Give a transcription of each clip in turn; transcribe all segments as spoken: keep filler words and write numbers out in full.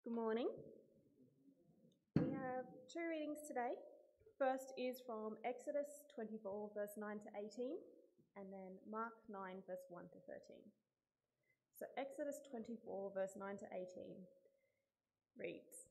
Good morning. We have two readings today. First is from Exodus twenty-four, verse nine to eighteen, and then Mark nine, verse one to thirteen. So Exodus twenty-four, verse nine to eighteen reads,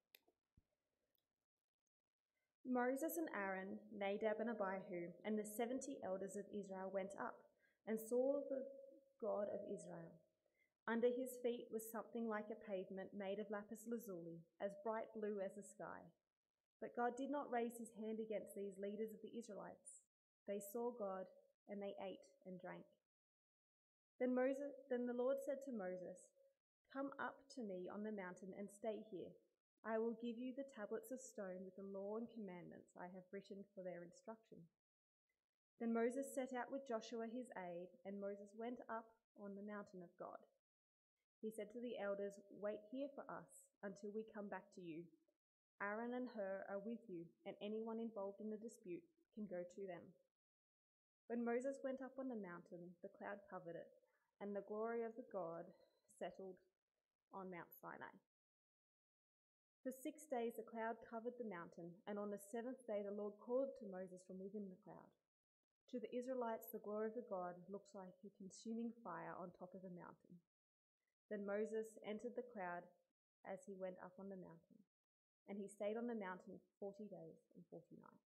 Moses and Aaron, Nadab and Abihu, and the seventy elders of Israel went up and saw the God of Israel. Under his feet was something like a pavement made of lapis lazuli, as bright blue as the sky. But God did not raise his hand against these leaders of the Israelites. They saw God, and they ate and drank. Then Moses, then the Lord said to Moses, "Come up to me on the mountain and stay here. I will give you the tablets of stone with the law and commandments I have written for their instruction." Then Moses set out with Joshua his aide, and Moses went up on the mountain of God. He said to the elders, "Wait here for us until we come back to you. Aaron and Hur are with you, and anyone involved in the dispute can go to them." When Moses went up on the mountain, the cloud covered it, and the glory of the God settled on Mount Sinai. For six days the cloud covered the mountain, and on the seventh day the Lord called to Moses from within the cloud. To the Israelites, the glory of the God looks like a consuming fire on top of a mountain. Then Moses entered the cloud as he went up on the mountain, and he stayed on the mountain forty days and forty nights.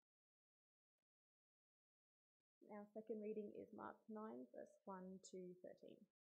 Our second reading is Mark nine, verse one to thirteen.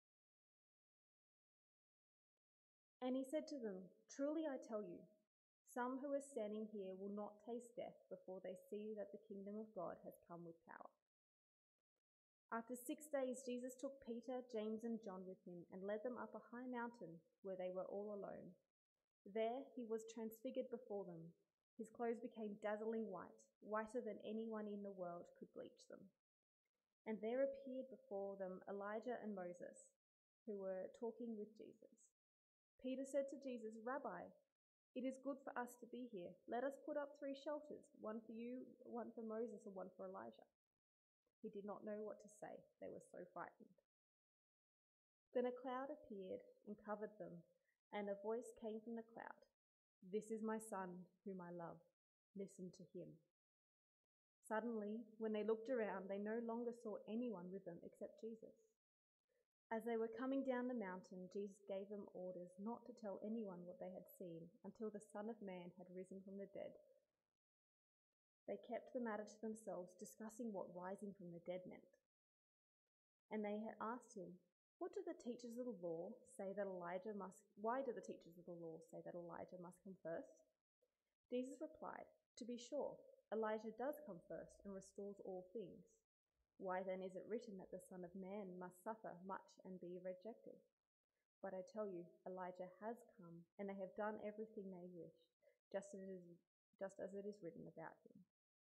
And he said to them, "Truly I tell you, some who are standing here will not taste death before they see that the kingdom of God has come with power." After six days, Jesus took Peter, James, and John with him and led them up a high mountain where they were all alone. There he was transfigured before them. His clothes became dazzling white, whiter than anyone in the world could bleach them. And there appeared before them Elijah and Moses, who were talking with Jesus. Peter said to Jesus, "Rabbi, it is good for us to be here. Let us put up three shelters, one for you, one for Moses, and one for Elijah." He did not know what to say. They were so frightened. Then a cloud appeared and covered them, and a voice came from the cloud, "This is my son, whom I love. Listen to him." Suddenly, when they looked around, they no longer saw anyone with them except Jesus. As they were coming down the mountain, Jesus gave them orders not to tell anyone what they had seen until the Son of Man had risen from the dead. They kept the matter to themselves, discussing what rising from the dead meant. And they had asked him, "What do the teachers of the law say that Elijah must, why do the teachers of the law say that Elijah must come first?" Jesus replied, "To be sure, Elijah does come first and restores all things. Why then is it written that the Son of Man must suffer much and be rejected? But I tell you, Elijah has come, and they have done everything they wish, just as it is, just as it is written about him."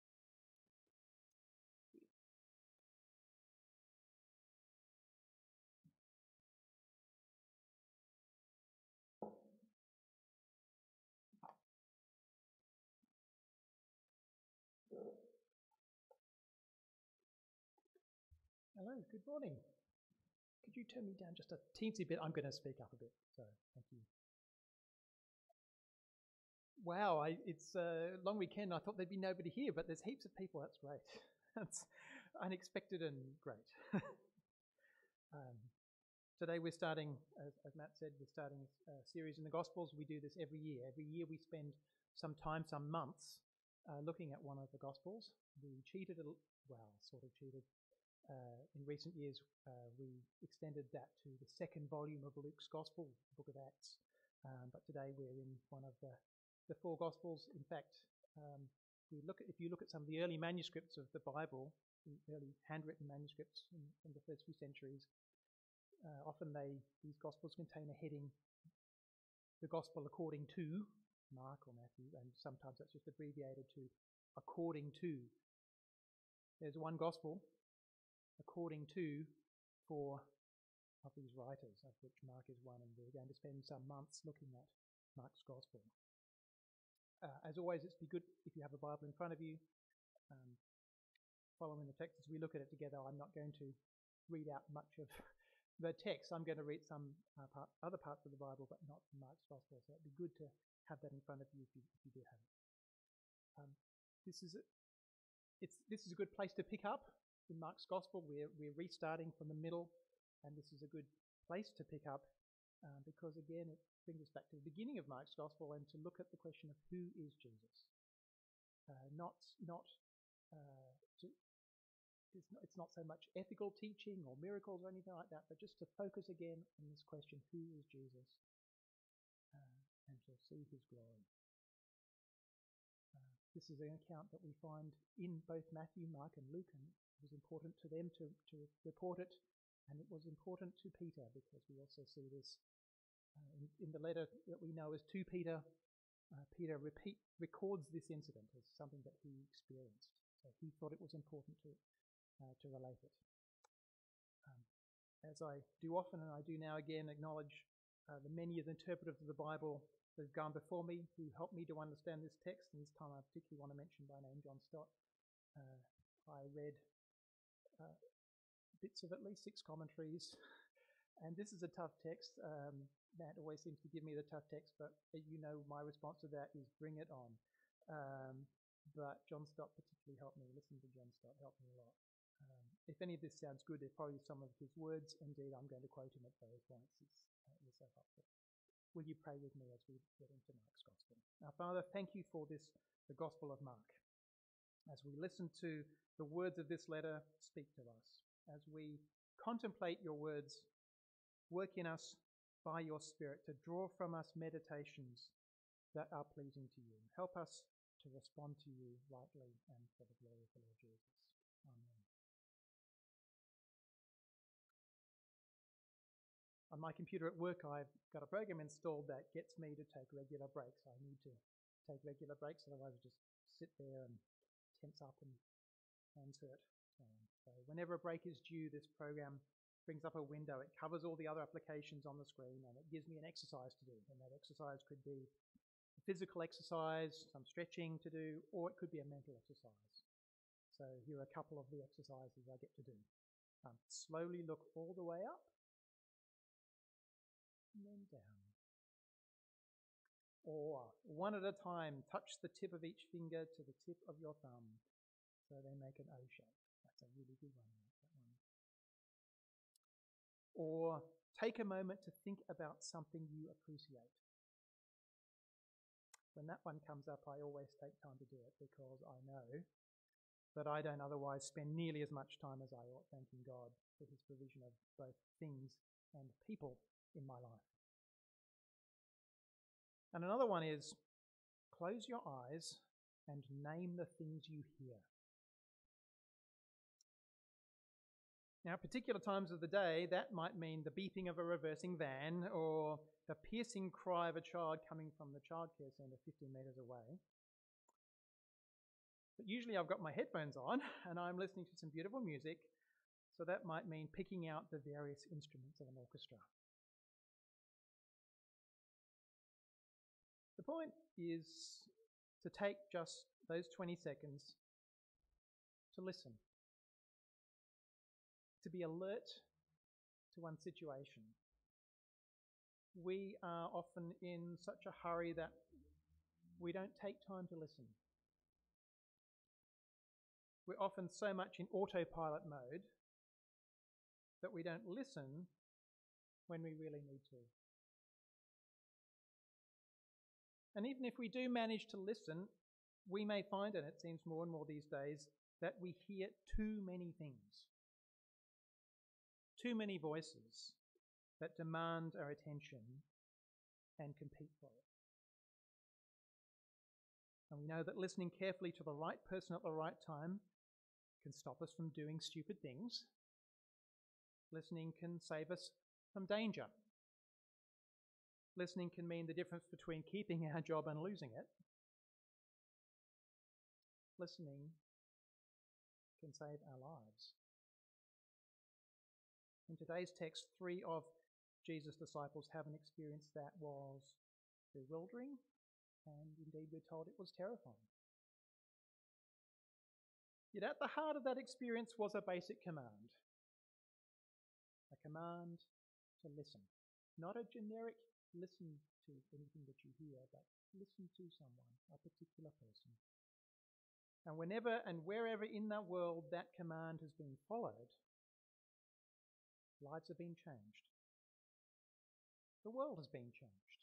Hello, good morning. Could you turn me down just a teensy bit? I'm going to speak up a bit, so thank you. Wow, I, it's a long weekend. I thought there'd be nobody here, but there's heaps of people. That's great. That's unexpected and great. um, today we're starting, as, as Matt said, we're starting a series in the Gospels. We do this every year. Every year we spend some time, some months, uh, looking at one of the Gospels. We cheated, a, well, sort of cheated. Uh, in recent years, uh, we extended that to the second volume of Luke's Gospel, the Book of Acts. Um, but today we're in one of the, the four Gospels. In fact, um, we look at, if you look at some of the early manuscripts of the Bible, the early handwritten manuscripts in, in the first few centuries, uh, often they these Gospels contain a heading, "The Gospel according to Mark or Matthew," and sometimes that's just abbreviated to "according to." There's one Gospel according to four of these writers, of which Mark is one, and we're going to spend some months looking at Mark's Gospel. Uh, as always, it's be good if you have a Bible in front of you, um, following the text as we look at it together. I'm not going to read out much of the text, I'm going to read some uh, part, other parts of the Bible, but not from Mark's Gospel. So it'd be good to have that in front of you if you, if you do have it. Um, this is a, it's this is a good place to pick up in Mark's Gospel. We're we're restarting from the middle, and this is a good place to pick up uh, because again it brings us back to the beginning of Mark's Gospel and to look at the question of who is Jesus. Uh, not not uh, to, It's not, it's not so much ethical teaching or miracles or anything like that, but just to focus again on this question, who is Jesus, uh, and to see his glory. Uh, this is an account that we find in both Matthew, Mark and Luke, and it was important to them to, to report it, and it was important to Peter because we also see this uh, in, in the letter that we know as to Peter. Uh, Peter repeat, records this incident as something that he experienced, so he thought it was important to Uh, to relate it. Um, as I do often, and I do now again, acknowledge uh, the many of the interpreters of the Bible that have gone before me who helped me to understand this text, and this time I particularly want to mention by name John Stott. Uh, I read uh, bits of at least six commentaries, and this is a tough text. Um, Matt always seems to give me the tough text, but you know my response to that is bring it on. Um, but John Stott particularly helped me. Listening to John Stott helped me a lot. Um, if any of this sounds good, they're probably some of his words. Indeed, I'm going to quote him at various points. It's, uh, it was so helpful. Will you pray with me as we get into Mark's Gospel? Now, Father, thank you for this, the Gospel of Mark. As we listen to the words of this letter, speak to us. As we contemplate your words, work in us by your Spirit to draw from us meditations that are pleasing to you. Help us to respond to you rightly and for the glory of the Lord Jesus. Amen. On my computer at work, I've got a program installed that gets me to take regular breaks. I need to take regular breaks, otherwise I just sit there and tense up and hands hurt. Um, so whenever a break is due, this program brings up a window. It covers all the other applications on the screen, and it gives me an exercise to do. And that exercise could be a physical exercise, some stretching to do, or it could be a mental exercise. So here are a couple of the exercises I get to do. Um, slowly look all the way up, and then down. Or one at a time, touch the tip of each finger to the tip of your thumb so they make an O shape. That's a really good one. Like that one. Or take a moment to think about something you appreciate. When that one comes up, I always take time to do it because I know that I don't otherwise spend nearly as much time as I ought thanking God for his provision of both things and people in my life. And another one is close your eyes and name the things you hear. Now, at particular times of the day, that might mean the beeping of a reversing van or the piercing cry of a child coming from the childcare centre fifteen metres away. But usually I've got my headphones on and I'm listening to some beautiful music, so that might mean picking out the various instruments of an orchestra. The point is to take just those twenty seconds to listen, to be alert to one situation. We are often in such a hurry that we don't take time to listen. We're often so much in autopilot mode that we don't listen when we really need to. And even if we do manage to listen, we may find, and it seems more and more these days, that we hear too many things, too many voices that demand our attention and compete for it. And we know that listening carefully to the right person at the right time can stop us from doing stupid things. Listening can save us from danger. Listening can mean the difference between keeping our job and losing it. Listening can save our lives. In today's text, three of Jesus' disciples have an experience that was bewildering, and indeed we're told it was terrifying. Yet at the heart of that experience was a basic command. A command to listen. Not a generic listen to anything that you hear, but listen to someone, a particular person. And whenever and wherever in that world that command has been followed, lives have been changed. The world has been changed.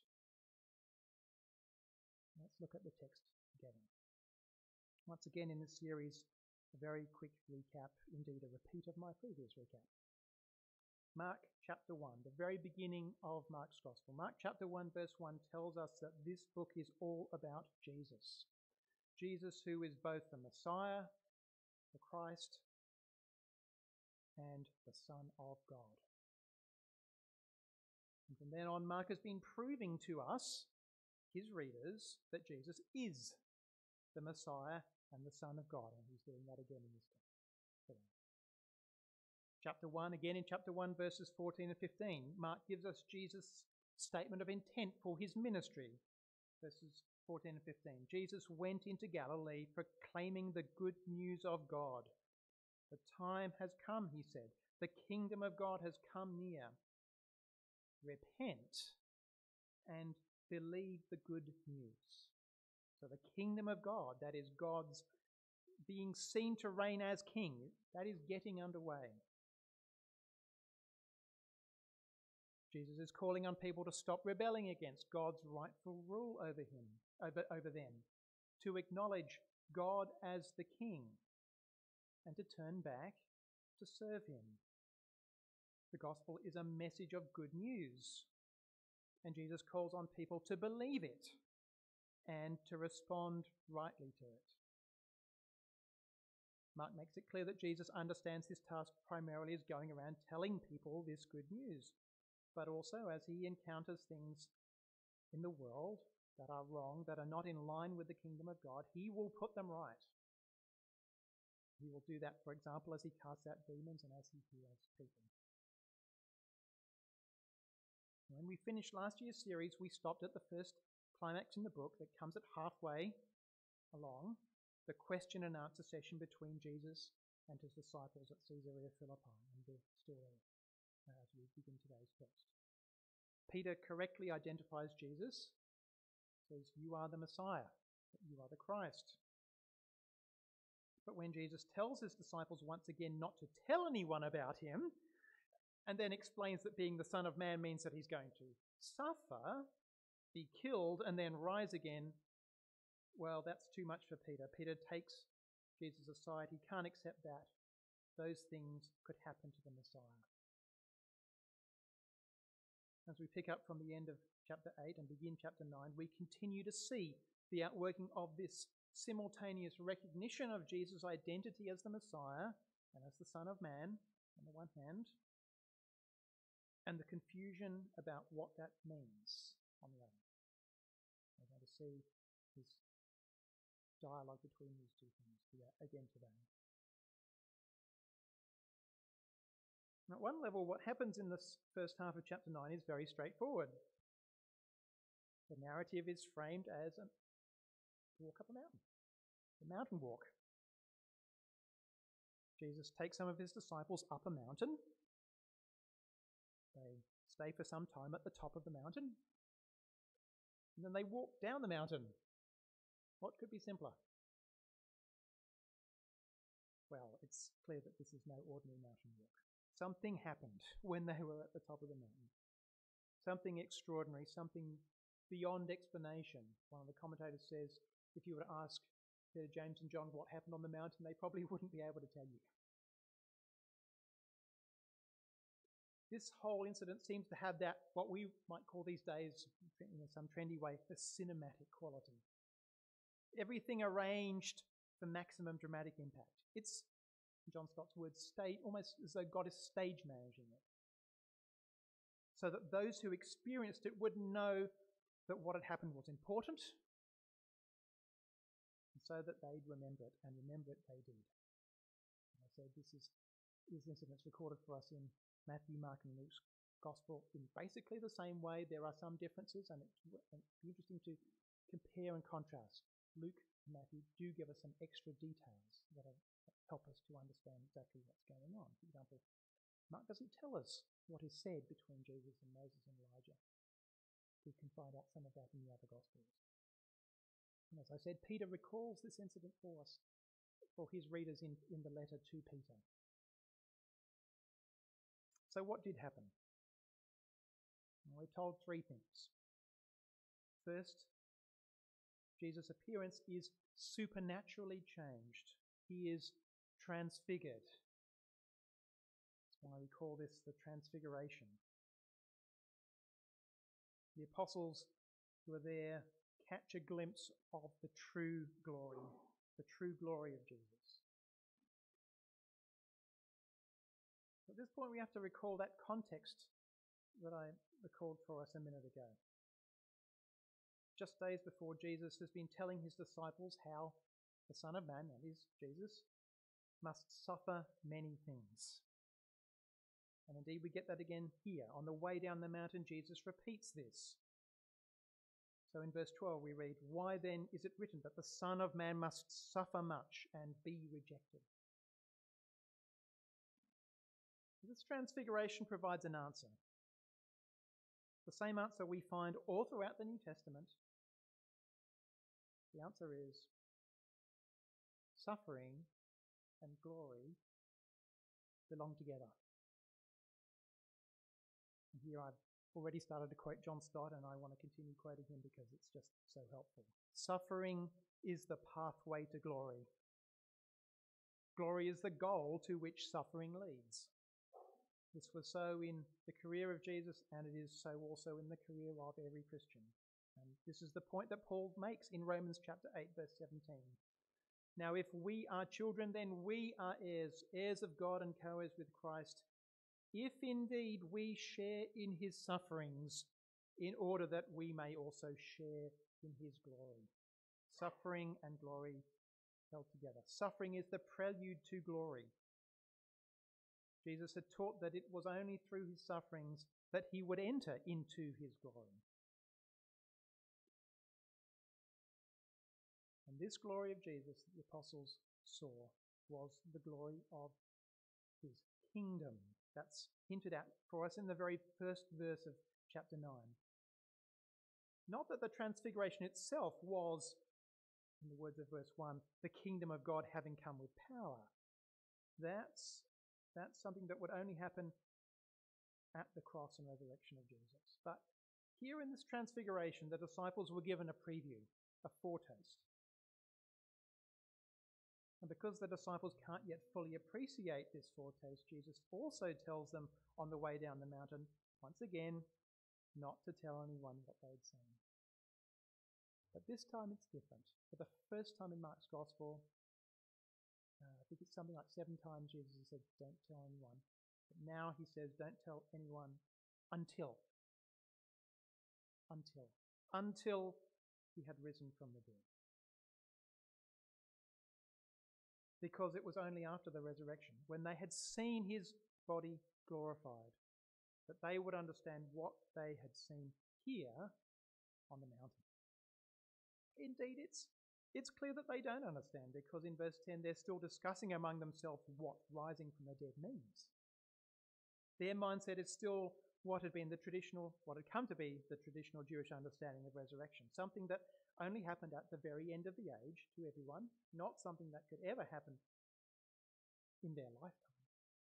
Let's look at the text together. Once again in this series, a very quick recap, indeed a repeat of my previous recap. Mark chapter one, the very beginning of Mark's Gospel. Mark chapter one verse one tells us that this book is all about Jesus. Jesus, who is both the Messiah, the Christ, and the Son of God. And from then on, Mark has been proving to us, his readers, that Jesus is the Messiah and the Son of God. And he's doing that again in this today. Chapter one, again in chapter one, verses fourteen and fifteen, Mark gives us Jesus' statement of intent for his ministry. Verses fourteen and fifteen. Jesus went into Galilee proclaiming the good news of God. The time has come, he said. The kingdom of God has come near. Repent and believe the good news. So the kingdom of God, that is God's being seen to reign as king, that is getting underway. Jesus is calling on people to stop rebelling against God's rightful rule over him, over, over them, to acknowledge God as the king, and to turn back to serve him. The gospel is a message of good news, and Jesus calls on people to believe it and to respond rightly to it. Mark makes it clear that Jesus understands his task primarily as going around telling people this good news, but also as he encounters things in the world that are wrong, that are not in line with the kingdom of God, he will put them right. He will do that, for example, as he casts out demons and as he heals people. When we finished last year's series, we stopped at the first climax in the book that comes at halfway along, the question and answer session between Jesus and his disciples at Caesarea Philippi, and we're still there as we begin today's text. Peter correctly identifies Jesus, says, "You are the Messiah, you are the Christ." But when Jesus tells his disciples once again not to tell anyone about him, and then explains that being the Son of Man means that he's going to suffer, be killed, and then rise again, well, that's too much for Peter. Peter takes Jesus aside. He can't accept that. Those things could happen to the Messiah. As we pick up from the end of chapter eight and begin chapter nine, we continue to see the outworking of this simultaneous recognition of Jesus' identity as the Messiah and as the Son of Man on the one hand, and the confusion about what that means on the other. We're going to see this dialogue between these two things again today. At one level, what happens in this first half of chapter nine is very straightforward. The narrative is framed as a walk up a mountain, a mountain walk. Jesus takes some of his disciples up a mountain. They stay for some time at the top of the mountain, and then they walk down the mountain. What could be simpler? Well, it's clear that this is no ordinary mountain walk. Something happened when they were at the top of the mountain. Something extraordinary, something beyond explanation. One of the commentators says, if you were to ask Peter, James and John what happened on the mountain, they probably wouldn't be able to tell you. This whole incident seems to have that, what we might call these days, in some trendy way, the cinematic quality. Everything arranged for maximum dramatic impact. It's, in John Stott's words, stage, almost as though God is stage managing it, so that those who experienced it would know that what had happened was important, and so that they'd remember it, and remember it they did. And I said this is this incident's recorded for us in Matthew, Mark, and Luke's Gospel in basically the same way. There are some differences, and it's, and it's interesting to compare and contrast. Luke and Matthew do give us some extra details that are, help us to understand exactly what's going on. For example, Mark doesn't tell us what is said between Jesus and Moses and Elijah. We can find out some of that in the other Gospels. And as I said, Peter recalls this incident for us, for his readers in, in the letter to Peter. So what did happen? Well, we're told three things. First, Jesus' appearance is supernaturally changed. He is transfigured. That's why we call this the Transfiguration. The apostles who are there catch a glimpse of the true glory, the true glory of Jesus. At this point, we have to recall that context that I recalled for us a minute ago. Just days before, Jesus has been telling his disciples how the Son of Man, that is Jesus, must suffer many things. And indeed, we get that again here. On the way down the mountain, Jesus repeats this. So in verse twelve, we read, "Why then is it written that the Son of Man must suffer much and be rejected?" This transfiguration provides an answer. The same answer we find all throughout the New Testament. The answer is suffering and glory belong together. And here I've already started to quote John Stott, and I want to continue quoting him because it's just so helpful. Suffering is the pathway to glory. Glory is the goal to which suffering leads. This was so in the career of Jesus, and it is so also in the career of every Christian. And this is the point that Paul makes in Romans chapter eight, verse seventeen. "Now if we are children, then we are heirs, heirs of God and co-heirs with Christ, if indeed we share in his sufferings, in order that we may also share in his glory." Suffering and glory held together. Suffering is the prelude to glory. Jesus had taught that it was only through his sufferings that he would enter into his glory. And this glory of Jesus that the apostles saw was the glory of his kingdom. That's hinted at for us in the very first verse of chapter nine. Not that the transfiguration itself was, in the words of verse one, the kingdom of God having come with power. That's, that's something that would only happen at the cross and resurrection of Jesus. But here in this transfiguration, the disciples were given a preview, a foretaste. And because the disciples can't yet fully appreciate this foretaste, Jesus also tells them on the way down the mountain, once again, not to tell anyone what they'd seen. But this time it's different. For the first time in Mark's Gospel, uh, I think it's something like seven times Jesus said, "Don't tell anyone." But now he says, "Don't tell anyone until." Until. Until he had risen from the dead. Because it was only after the resurrection, when they had seen his body glorified, that they would understand what they had seen here on the mountain. Indeed, it's, it's clear that they don't understand, because in verse ten they're still discussing among themselves what rising from the dead means. Their mindset is still what had been the traditional, what had come to be the traditional Jewish understanding of resurrection, something that only happened at the very end of the age to everyone, not something that could ever happen in their lifetime.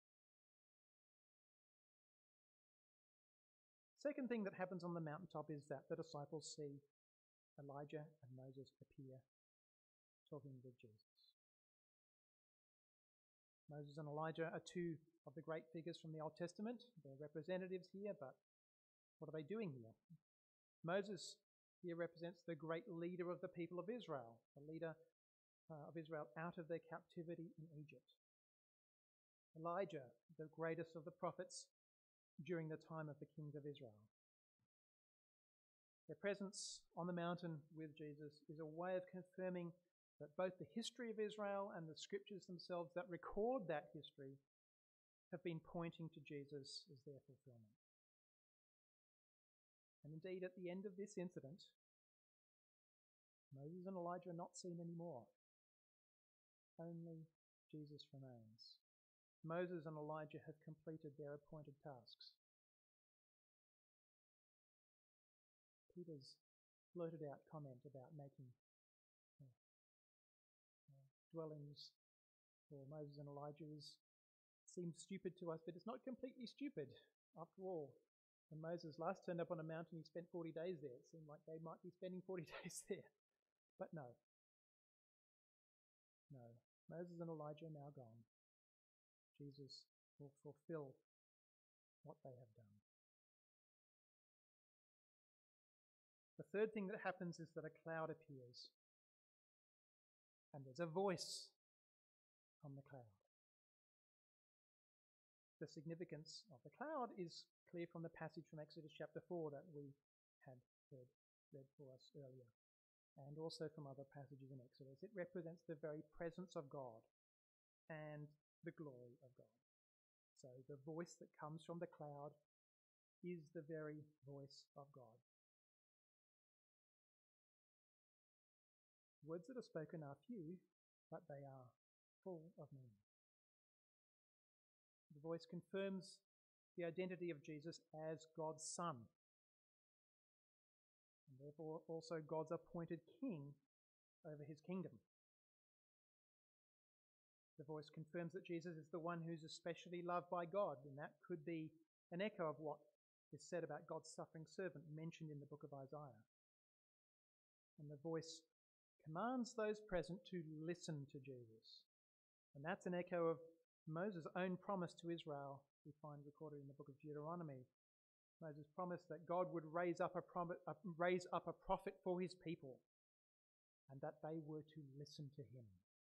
Second thing that happens on the mountaintop is that the disciples see Elijah and Moses appear talking with Jesus. Moses and Elijah are two of the great figures from the Old Testament. They're representatives here, but what are they doing here? Moses here represents the great leader of the people of Israel, the leader uh, of Israel out of their captivity in Egypt. Elijah, the greatest of the prophets during the time of the kings of Israel. Their presence on the mountain with Jesus is a way of confirming that both the history of Israel and the scriptures themselves that record that history have been pointing to Jesus as their fulfillment. And indeed, at the end of this incident, Moses and Elijah are not seen anymore. Only Jesus remains. Moses and Elijah have completed their appointed tasks. Peter's blurted out comment about making uh, uh, dwellings for Moses and Elijah is, seems stupid to us, but it's not completely stupid. After all, when Moses last turned up on a mountain, he spent forty days there. It seemed like they might be spending forty days there. But no. No. Moses and Elijah are now gone. Jesus will fulfill what they have done. The third thing that happens is that a cloud appears. And there's a voice on the cloud. The significance of the cloud is clear from the passage from Exodus chapter four that we had heard read for us earlier, and also from other passages in Exodus. It represents the very presence of God and the glory of God. So the voice that comes from the cloud is the very voice of God. Words that are spoken are few, but they are full of meaning. The voice confirms the identity of Jesus as God's Son, and therefore also God's appointed King over his kingdom. The voice confirms that Jesus is the one who's especially loved by God, and that could be an echo of what is said about God's suffering servant mentioned in the book of Isaiah. And the voice commands those present to listen to Jesus. And that's an echo of Moses' own promise to Israel, we find recorded in the book of Deuteronomy. Moses promised that God would raise up a, prom- uh, raise up a prophet for his people, and that they were to listen to him.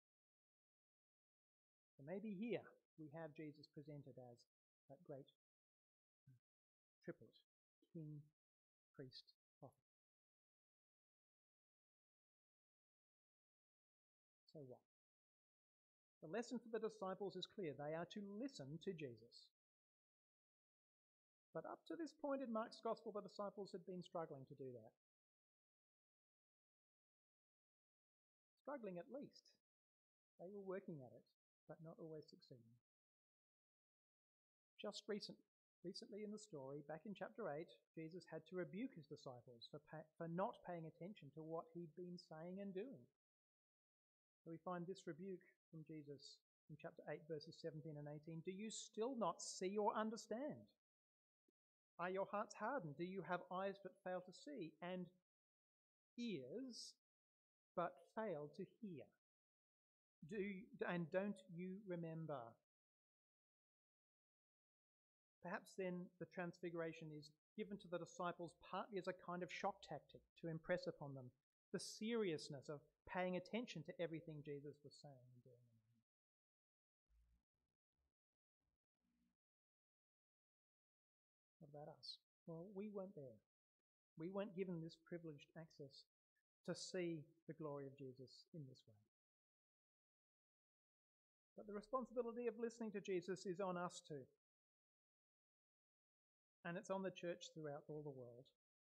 So maybe here we have Jesus presented as that great triplet, king, priest, prophet. So what? The lesson for the disciples is clear. They are to listen to Jesus. But up to this point in Mark's Gospel, the disciples had been struggling to do that. Struggling at least. They were working at it, but not always succeeding. Just recent, recently in the story, back in chapter eight, Jesus had to rebuke his disciples for, pay, for not paying attention to what he'd been saying and doing. So we find this rebuke from Jesus in chapter eight, verses seventeen and eighteen. Do you still not see or understand? Are your hearts hardened? Do you have eyes but fail to see, and ears but fail to hear? Do you, and don't you remember? Perhaps then the transfiguration is given to the disciples partly as a kind of shock tactic to impress upon them the seriousness of paying attention to everything Jesus was saying and doing. What about us? Well, we weren't there. We weren't given this privileged access to see the glory of Jesus in this way. But the responsibility of listening to Jesus is on us too. And it's on the church throughout all the world.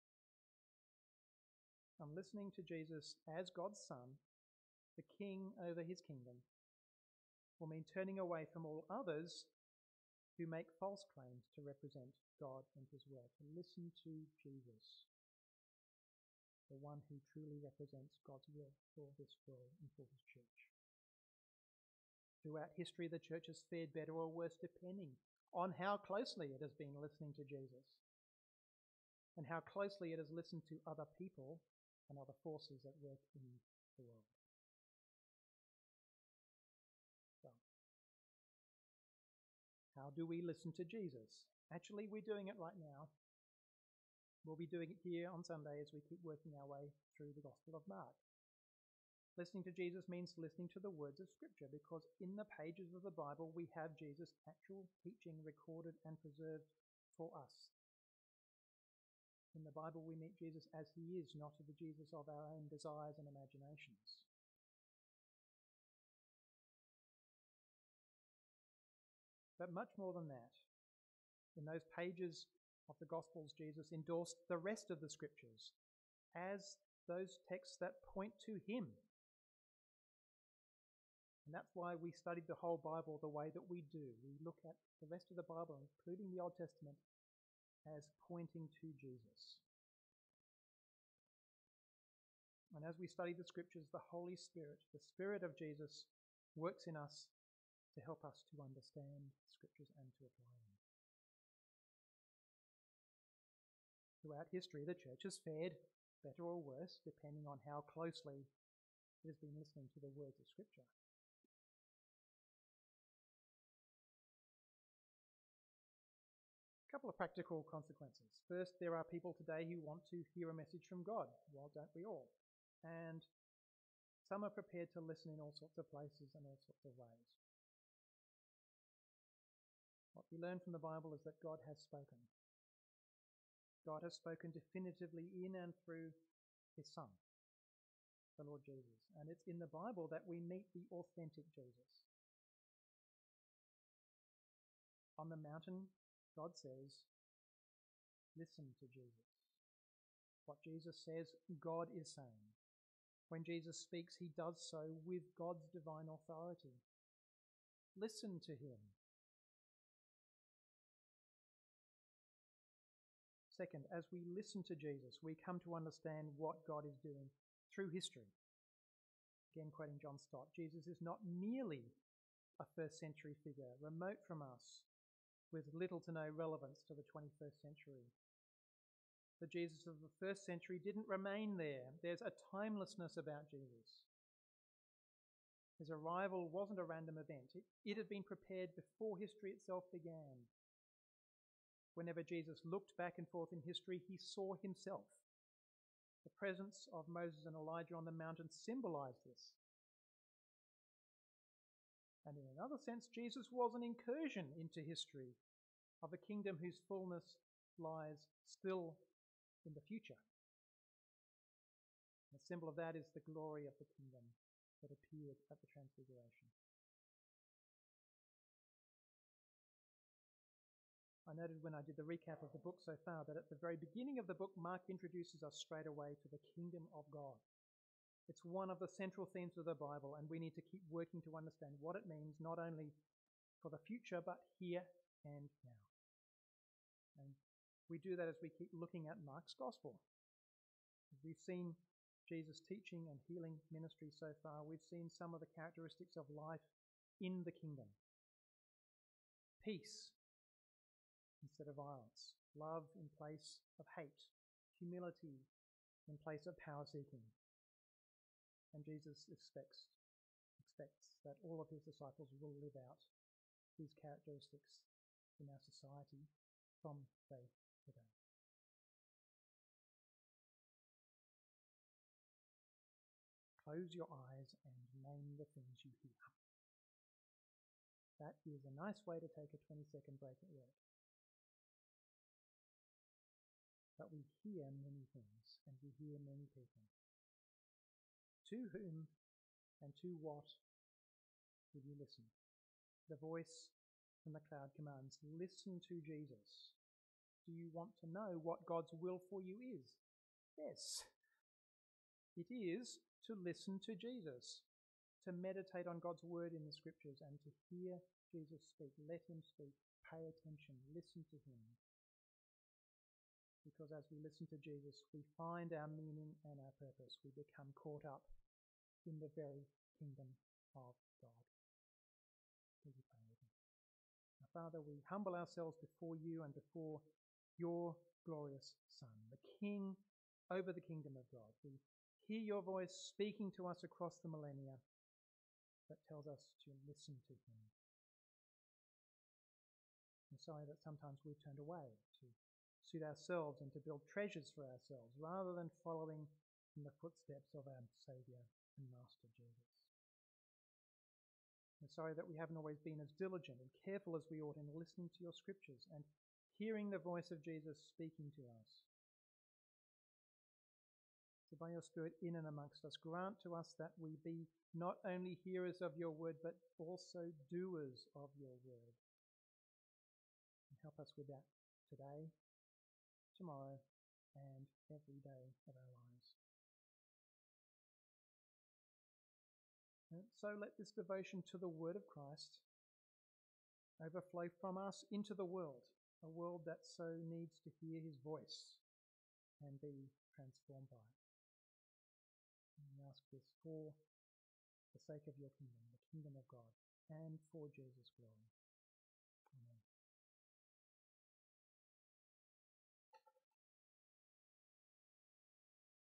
And listening to Jesus as God's Son, the King over his kingdom, will mean turning away from all others who make false claims to represent God and his will, to listen to Jesus, the one who truly represents God's will for this world and for his church. Throughout history, the church has fared better or worse depending on how closely it has been listening to Jesus and how closely it has listened to other people and other forces at work in the world. So, how do we listen to Jesus? Actually, we're doing it right now. We'll be doing it here on Sunday as we keep working our way through the Gospel of Mark. Listening to Jesus means listening to the words of Scripture, because in the pages of the Bible we have Jesus' actual teaching recorded and preserved for us. In the Bible we meet Jesus as he is, not the Jesus of our own desires and imaginations. But much more than that, in those pages of the Gospels, Jesus endorsed the rest of the Scriptures as those texts that point to him. And that's why we studied the whole Bible the way that we do. We look at the rest of the Bible, including the Old Testament, as pointing to Jesus. as we study the scriptures, the Holy Spirit, the Spirit of Jesus, works in us to help us to understand the scriptures and to apply them. Throughout history, the church has fared better or worse, depending on how closely it has been listening to the words of Scripture. A couple of practical consequences. First, there are people today who want to hear a message from God. Well, don't we all? And some are prepared to listen in all sorts of places and all sorts of ways. What we learn from the Bible is that God has spoken. God has spoken definitively in and through his Son, the Lord Jesus. And it's in the Bible that we meet the authentic Jesus. On the mountain, God says, listen to Jesus. What Jesus says, God is saying. When Jesus speaks, he does so with God's divine authority. Listen to him. Second, as we listen to Jesus, we come to understand what God is doing through history. Again, quoting John Stott, Jesus is not merely a first century figure, remote from us, with little to no relevance to the twenty-first century. The Jesus of the first century didn't remain there. There's a timelessness about Jesus. His arrival wasn't a random event. It, it had been prepared before history itself began. Whenever Jesus looked back and forth in history, he saw himself. The presence of Moses and Elijah on the mountain symbolized this. And in another sense, Jesus was an incursion into history of a kingdom whose fullness lies still in the future. The symbol of that is the glory of the kingdom that appeared at the Transfiguration. I noted when I did the recap of the book so far that at the very beginning of the book, Mark introduces us straight away to the kingdom of God. It's one of the central themes of the Bible, and we need to keep working to understand what it means, not only for the future, but here and now. And we do that as we keep looking at Mark's gospel. As we've seen Jesus' teaching and healing ministry so far, we've seen some of the characteristics of life in the kingdom. Peace instead of violence, love in place of hate, humility in place of power seeking. And Jesus expects, expects that all of his disciples will live out these characteristics in our society from day to day. Close your eyes and name the things you hear. That is a nice way to take a twenty second break at work. But we hear many things, and we hear many people. To whom and to what will you listen? The voice from the cloud commands, listen to Jesus. Do you want to know what God's will for you is? Yes. It is to listen to Jesus, to meditate on God's word in the scriptures, and to hear Jesus speak. Let him speak. Pay attention. Listen to him. Because as we listen to Jesus, we find our meaning and our purpose. We become caught up in the very kingdom of God. Will you pray with me? Now, Father, we humble ourselves before you and before your glorious Son, the King over the kingdom of God. We hear your voice speaking to us across the millennia that tells us to listen to him. I'm sorry that sometimes we've turned away to suit ourselves and to build treasures for ourselves rather than following in the footsteps of our Saviour and Master Jesus. We're sorry that we haven't always been as diligent and careful as we ought in listening to your scriptures and hearing the voice of Jesus speaking to us. So by your Spirit in and amongst us, grant to us that we be not only hearers of your word, but also doers of your word. And help us with that today, tomorrow, and every day of our lives. And so let this devotion to the word of Christ overflow from us into the world, a world that so needs to hear his voice and be transformed by it. ask this for the sake of your kingdom, the kingdom of God, and for Jesus' glory.